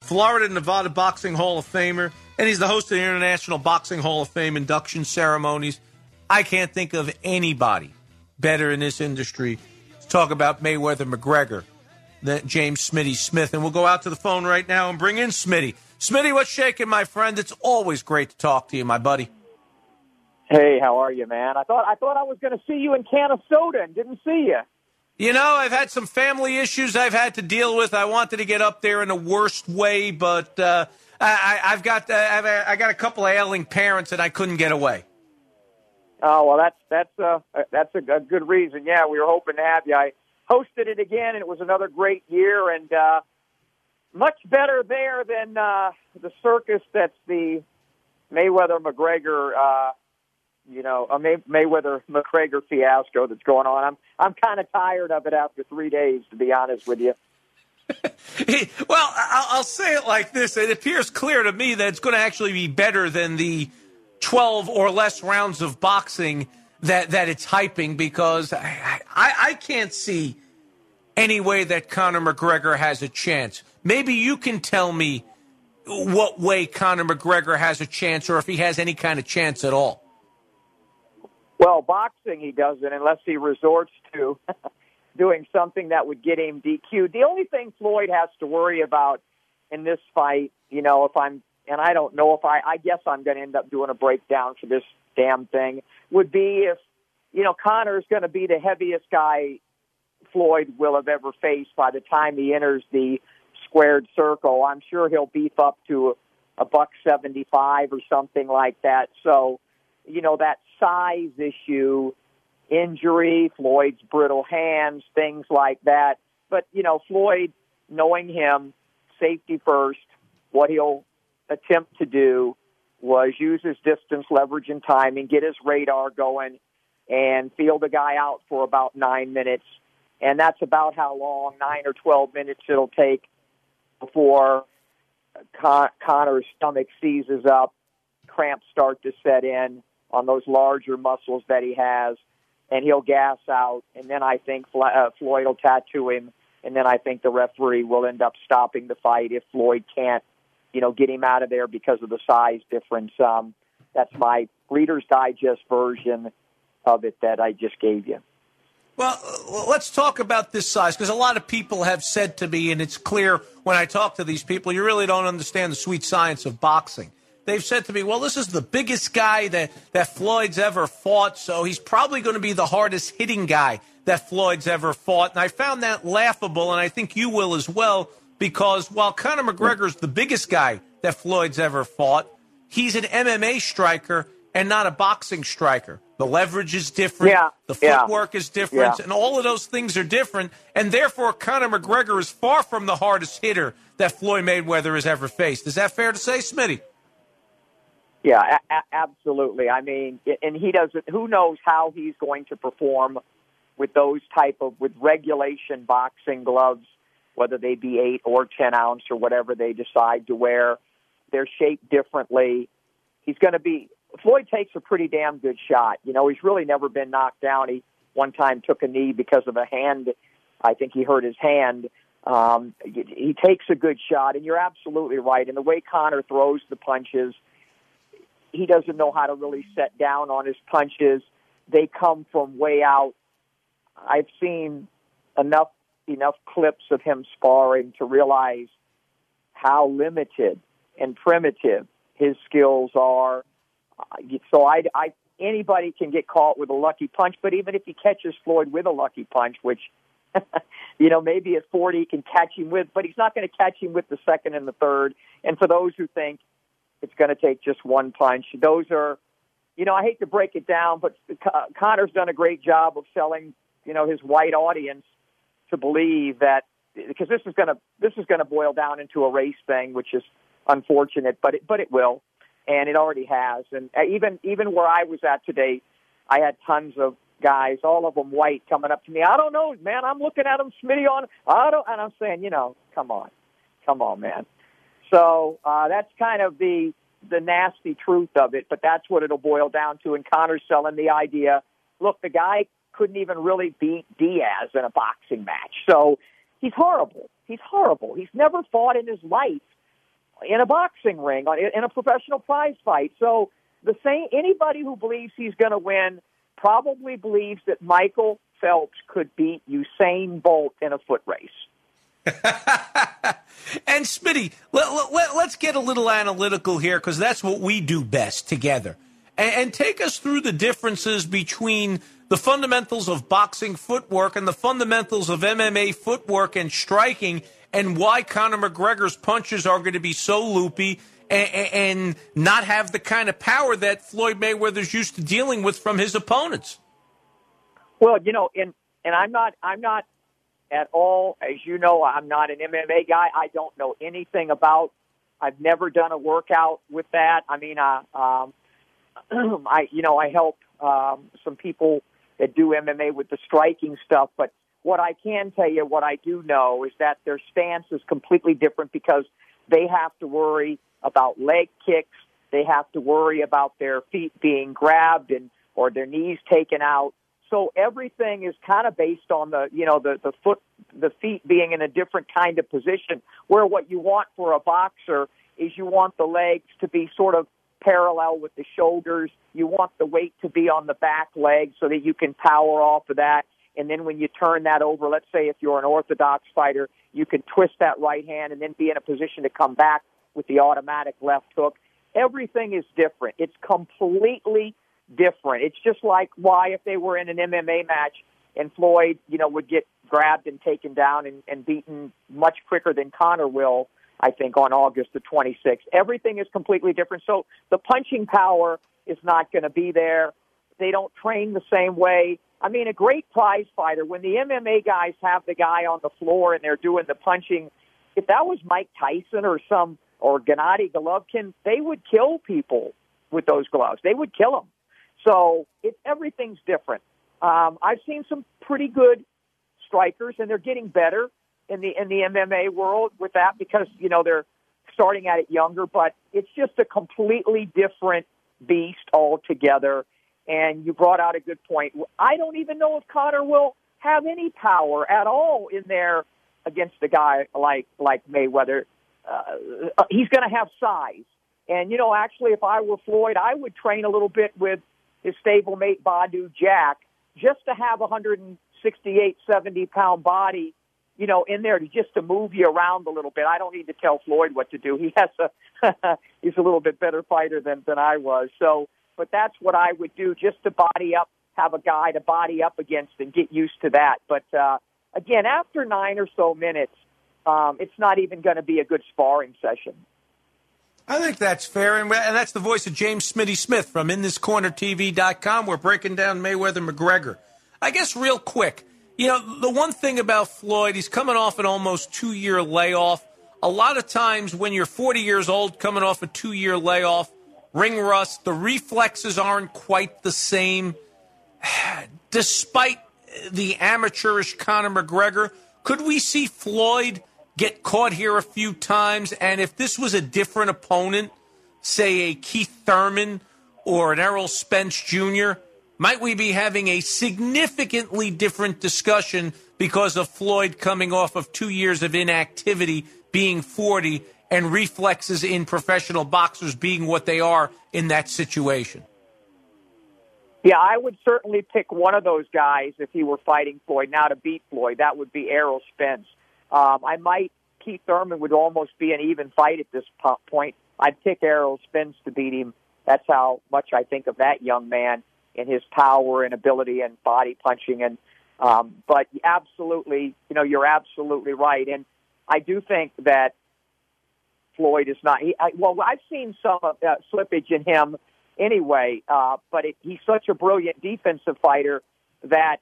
Florida and Nevada Boxing Hall of Famer, and he's the host of the International Boxing Hall of Fame induction ceremonies. I can't think of anybody better in this industry to talk about Mayweather-McGregor than James Smitty Smith. And we'll go out to the phone right now and bring in Smitty. Smitty, what's shaking, my friend? It's always great to talk to you, my buddy. Hey, how are you, man? I thought I was going to see you in Canastota and didn't see you. You know, I've had some family issues I've had to deal with. I wanted to get up there in the worst way, but I got a couple of ailing parents, and I couldn't get away. Oh well, that's a good reason. Yeah, we were hoping to have you. I hosted it again, and it was another great year, and much better there than the circus that's the Mayweather-McGregor. Mayweather-McGregor fiasco that's going on. I'm kind of tired of it after 3 days, to be honest with you. Well, I'll say it like this. It appears clear to me that it's going to actually be better than the 12 or less rounds of boxing that it's hyping, because I can't see any way that Conor McGregor has a chance. Maybe you can tell me what way Conor McGregor has a chance, or if he has any kind of chance at all. Well, boxing he doesn't, unless he resorts to doing something that would get him DQ'd. The only thing Floyd has to worry about in this fight, I don't know if I guess I'm going to end up doing a breakdown for this damn thing, would be if, Conor's going to be the heaviest guy Floyd will have ever faced by the time he enters the squared circle. I'm sure he'll beef up to a $175 or something like that. So, that size issue, injury, Floyd's brittle hands, things like that. But, Floyd, knowing him, safety first, what he'll attempt to do was use his distance, leverage, and timing, get his radar going, and feel the guy out for about 9 minutes. And that's about how long, 9 or 12 minutes it'll take before Conor's stomach seizes up, cramps start to set in on those larger muscles that he has, and he'll gas out. And then I think Floyd will tattoo him, and then I think the referee will end up stopping the fight if Floyd can't, get him out of there because of the size difference. That's my Reader's Digest version of it that I just gave you. Well, let's talk about this size, because a lot of people have said to me, and it's clear when I talk to these people, you really don't understand the sweet science of boxing. They've said to me, well, this is the biggest guy that Floyd's ever fought, so he's probably going to be the hardest hitting guy that Floyd's ever fought. And I found that laughable, and I think you will as well, because while Conor McGregor's the biggest guy that Floyd's ever fought, he's an MMA striker and not a boxing striker. The leverage is different, the footwork is different, and all of those things are different, and therefore Conor McGregor is far from the hardest hitter that Floyd Mayweather has ever faced. Is that fair to say, Smitty? Yeah, absolutely. I mean, and he doesn't. Who knows how he's going to perform with those with regulation boxing gloves, whether they be 8 or 10 ounce or whatever they decide to wear. They're shaped differently. Floyd takes a pretty damn good shot. He's really never been knocked down. He one time took a knee because of a hand. I think he hurt his hand. He takes a good shot, and you're absolutely right. And the way Conor throws the punches, he doesn't know how to really set down on his punches. They come from way out. I've seen enough clips of him sparring to realize how limited and primitive his skills are. So anybody can get caught with a lucky punch, but even if he catches Floyd with a lucky punch, which, maybe at 40 he can catch him with, but he's not going to catch him with the second and the third. And for those who think it's going to take just one punch, those are, I hate to break it down, but Conor's done a great job of selling, his white audience to believe that, because this is going to boil down into a race thing, which is unfortunate, but it will. And it already has. And even where I was at today, I had tons of guys, all of them white, coming up to me. I don't know, man. I'm looking at them, Smitty, and I'm saying, come on, man. So that's kind of the nasty truth of it, but that's what it'll boil down to. And Conor's selling the idea, look, the guy couldn't even really beat Diaz in a boxing match. So he's horrible. He's never fought in his life in a boxing ring, in a professional prize fight. So anybody who believes he's going to win probably believes that Michael Phelps could beat Usain Bolt in a foot race. And Smitty, let's get a little analytical here, because that's what we do best together. And take us through the differences between the fundamentals of boxing footwork and the fundamentals of MMA footwork and striking, and why Conor McGregor's punches are going to be so loopy and not have the kind of power that Floyd Mayweather's used to dealing with from his opponents. Well, and I'm not at all, as you know, I'm not an MMA guy. I don't know anything about. I've never done a workout with that. I mean, I help some people that do MMA with the striking stuff. But what I can tell you, what I do know, is that their stance is completely different, because they have to worry about leg kicks. They have to worry about their feet being grabbed or their knees taken out. So everything is kind of based on the feet being in a different kind of position, where what you want for a boxer is you want the legs to be sort of parallel with the shoulders. You want the weight to be on the back leg so that you can power off of that. And then when you turn that over, let's say if you're an orthodox fighter, you can twist that right hand and then be in a position to come back with the automatic left hook. Everything is different. It's completely different. It's just like why if they were in an MMA match and Floyd, would get grabbed and taken down and beaten much quicker than Conor will, I think, on August the 26th. Everything is completely different. So the punching power is not going to be there. They don't train the same way. I mean, a great prize fighter, when the MMA guys have the guy on the floor and they're doing the punching, if that was Mike Tyson or Gennady Golovkin, they would kill people with those gloves. They would kill them. So everything's different. I've seen some pretty good strikers, and they're getting better in the MMA world with that, because they're starting at it younger. But it's just a completely different beast altogether. And you brought out a good point. I don't even know if Conor will have any power at all in there against a guy like Mayweather. He's going to have size. And, actually, if I were Floyd, I would train a little bit with his stablemate Badu Jack, just to have a 168, 70-pound body, in there just to move you around a little bit. I don't need to tell Floyd what to do. He has he's a little bit better fighter than I was. So, but that's what I would do, just to body up, have a guy to body up against and get used to that. But, again, after 9 or so minutes, it's not even going to be a good sparring session. I think that's fair, and that's the voice of James Smitty Smith from InThisCornerTV.com. We're breaking down Mayweather-McGregor. I guess real quick, the one thing about Floyd, he's coming off an almost 2-year layoff. A lot of times when you're 40 years old, coming off a 2-year layoff, ring rust, the reflexes aren't quite the same. Despite the amateurish Conor McGregor, could we see Floyd get caught here a few times? And if this was a different opponent, say a Keith Thurman or an Errol Spence Jr., might we be having a significantly different discussion because of Floyd coming off of 2 years of inactivity, being 40, and reflexes in professional boxers being what they are in that situation? Yeah, I would certainly pick one of those guys if he were fighting Floyd. Now, to beat Floyd, that would be Errol Spence. Keith Thurman would almost be an even fight at this point. I'd pick Errol Spence to beat him. That's how much I think of that young man and his power and ability and body punching. And but absolutely, you're absolutely right. And I do think that Floyd is not. I've seen some slippage in him anyway, but he's such a brilliant defensive fighter that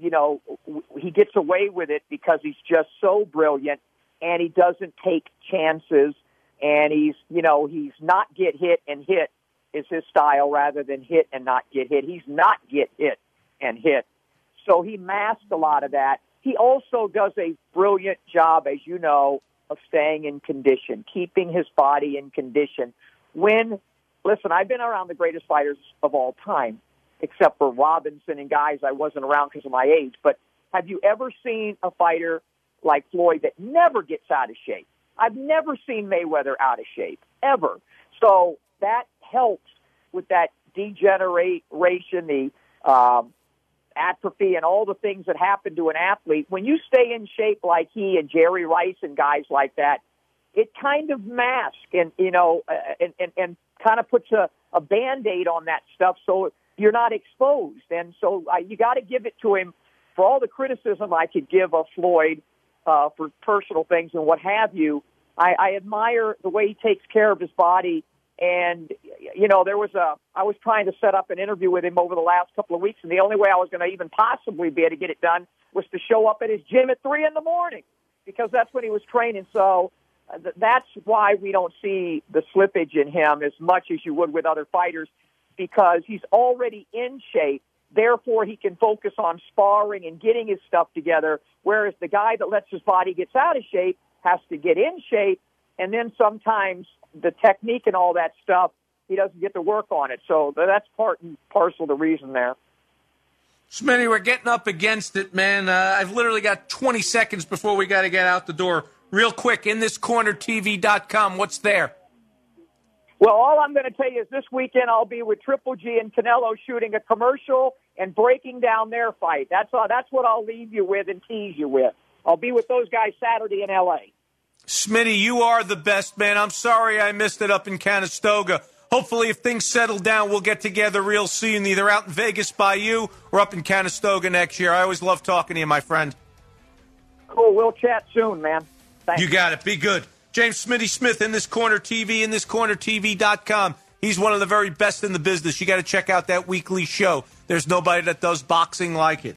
he gets away with it because he's just so brilliant, and he doesn't take chances, and he's not get hit and hit is his style rather than hit and not get hit. He's not get hit and hit. So he masked a lot of that. He also does a brilliant job, as you know, of staying in condition, keeping his body in condition. Listen, I've been around the greatest fighters of all time, except for Robinson and guys I wasn't around because of my age. But have you ever seen a fighter like Floyd that never gets out of shape? I've never seen Mayweather out of shape, ever. So that helps with that degeneration, the atrophy, and all the things that happen to an athlete. When you stay in shape like he and Jerry Rice and guys like that, it kind of masks and kind of puts a Band-Aid on that stuff so you're not exposed. And so you got to give it to him for all the criticism I could give of Floyd for personal things and what have you. I admire the way he takes care of his body. And, I was trying to set up an interview with him over the last couple of weeks, and the only way I was going to even possibly be able to get it done was to show up at his gym at 3 a.m, because that's when he was training. So that's why we don't see the slippage in him as much as you would with other fighters, because he's already in shape. Therefore, he can focus on sparring and getting his stuff together, whereas the guy that lets his body get out of shape has to get in shape, and then sometimes the technique and all that stuff, he doesn't get to work on it. So that's part and parcel of the reason there. Smitty, we're getting up against it, man. I've literally got 20 seconds before we got to get out the door. Real quick, inthiscornertv.com, what's there? Well, all I'm going to tell you is this weekend I'll be with Triple G and Canelo shooting a commercial and breaking down their fight. That's what I'll leave you with and tease you with. I'll be with those guys Saturday in L.A. Smitty, you are the best, man. I'm sorry I missed it up in Conestoga. Hopefully, if things settle down, we'll get together real soon, either out in Vegas by you or up in Conestoga next year. I always love talking to you, my friend. Cool. We'll chat soon, man. Thanks. You got it. Be good. James Smitty Smith, In This Corner TV, inthiscornertv.com. He's one of the very best in the business. You got to check out that weekly show. There's nobody that does boxing like it.